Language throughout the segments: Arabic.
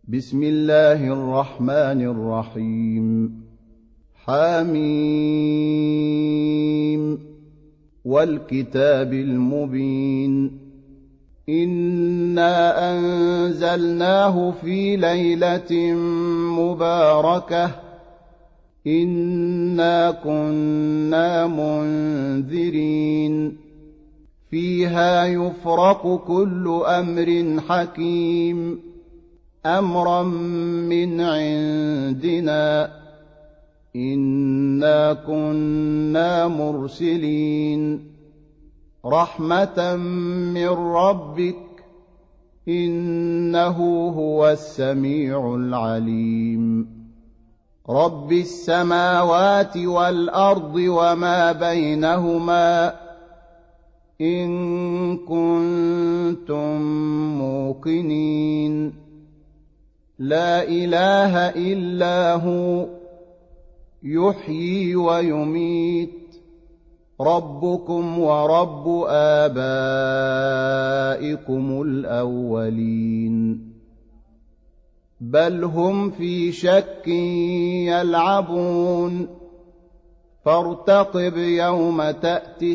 بسم الله الرحمن الرحيم. حميم والكتاب المبين. إنا أنزلناه في ليلة مباركة إنا كنا منذرين فيها يفرق كل أمر حكيم أمرا من عندنا إنا كنا مرسلين رحمة من ربك إنه هو السميع العليم رب السماوات والأرض وما بينهما إن كنتم موقنين لا إله إلا هو يحيي ويميت ربكم ورب آبائكم الأولين بل هم في شك يلعبون فارتقب يوم تأتي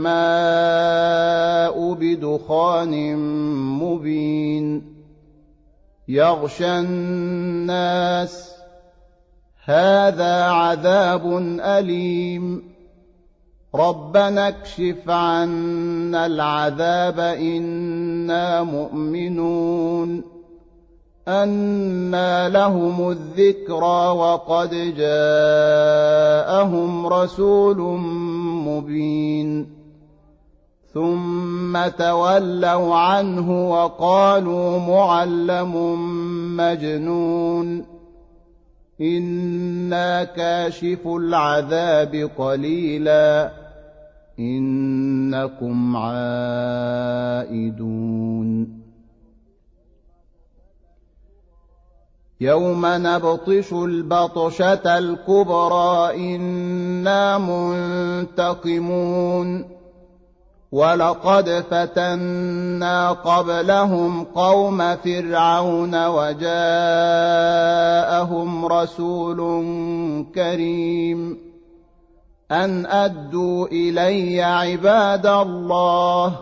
السماء بدخان مبين يغشى الناس هذا عذاب أليم ربنا اكشف عنا العذاب إنا مؤمنون أنى لهم الذكرى وقد جاءهم رسول مبين ثم تولوا عنه وقالوا معلم مجنون إنا كاشف العذاب قليلا إنكم عائدون يوم نبطش البطشة الكبرى إنا منتقمون ولقد فتنا قبلهم قوم فرعون وجاءهم رسول كريم أن أدوا إلي عباد الله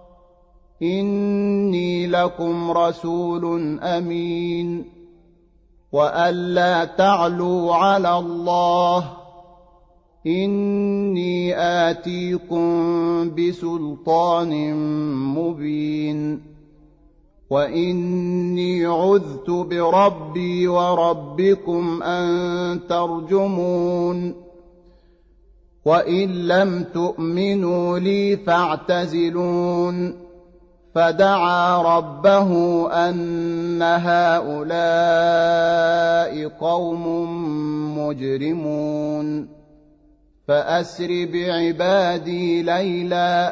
إني لكم رسول أمين وألا تعلوا على الله إني آتيكم بسلطان مبين وإني عذت بربي وربكم أن ترجمون وإن لم تؤمنوا لي فاعتزلون فدعا ربه أن هؤلاء قوم مجرمون فأسر بعبادي ليلا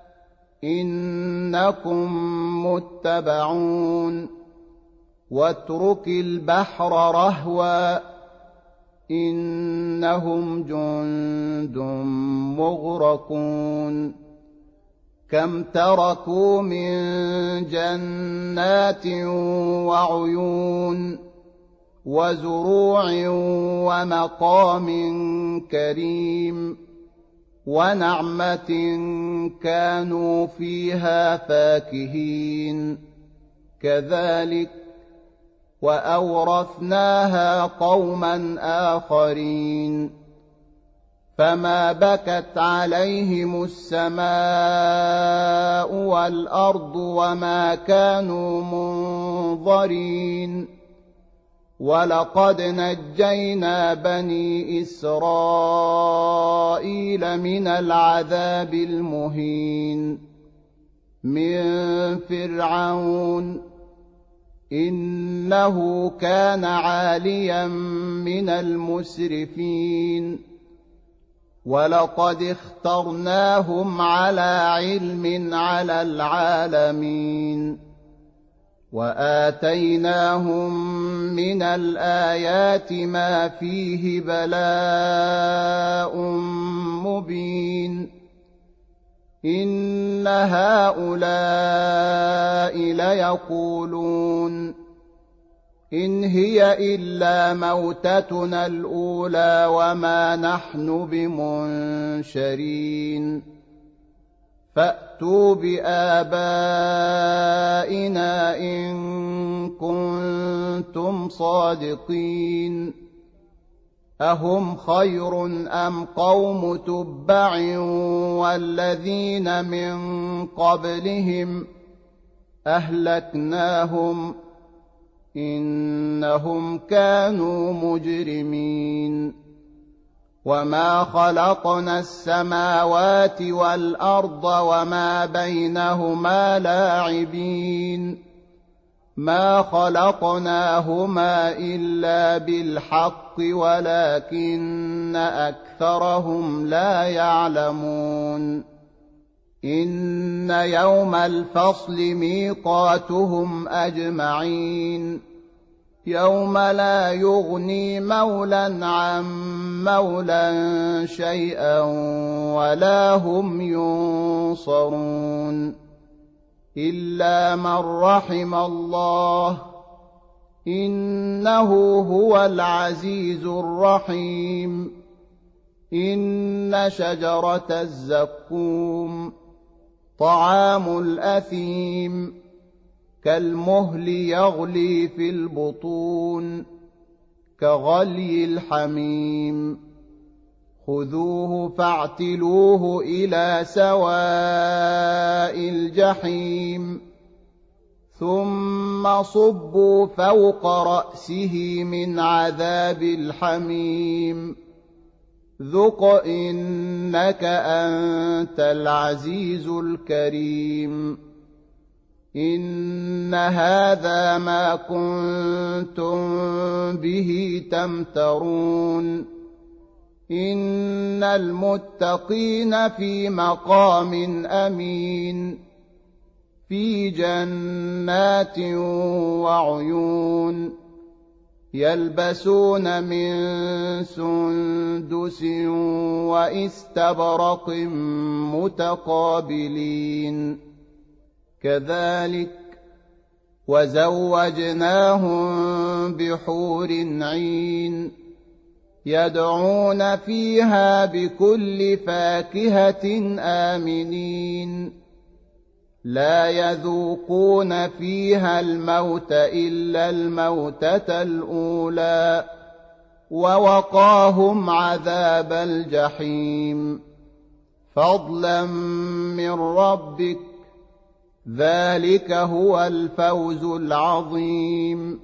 إنكم متبعون واترك البحر رهوا إنهم جند مغرقون كم تركوا من جنات وعيون وزروع ومقام كريم ونعمة كانوا فيها فاكهين كذلك وأورثناها قوما آخرين فما بكت عليهم السماء والأرض وما كانوا منظرين ولقد نجينا بني إسرائيل من العذاب المهين من فرعون إنه كان عاليا من المسرفين ولقد اخترناهم على علم على العالمين وآتيناهم من الآيات ما فيه بلاء مبين إن هؤلاء ليقولون إن هي إلا موتتنا الأولى وما نحن بمنشرين فأتوا بآبائنا إن كنتم صادقين أهم خير أم قوم تبع والذين من قبلهم أهلكناهم إنهم كانوا مجرمين وما خلقنا السماوات والأرض وما بينهما لاعبين ما خلقناهما إلا بالحق ولكن أكثرهم لا يعلمون إن يوم الفصل ميقاتهم أجمعين يوم لا يغني مولى عن مولى شيئا ولا هم ينصرون إلا من رحم الله إنه هو العزيز الرحيم إن شجرة الزقوم طعام الأثيم كالمهل يغلي في البطون كغلي الحميم خذوه فاعتلوه إلى سواء الجحيم ثم صبوا فوق رأسه من عذاب الحميم ذق إنك أنت العزيز الكريم إن هذا ما كنتم به تمترون إن المتقين في مقام أمين في جنات وعيون يلبسون من سندس واستبرق متقابلين كذلك وزوجناهم بحور عين يدعون فيها بكل فاكهة آمنين لا يذوقون فيها الموت إلا الموتة الأولى ووقاهم عذاب الجحيم فضلا من ربك ذلك هو الفوز العظيم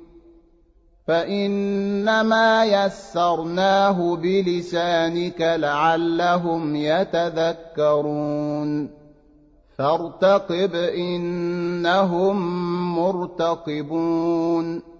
فإنما يسرناه بلسانك لعلهم يتذكرون فارتقب إنهم مرتقبون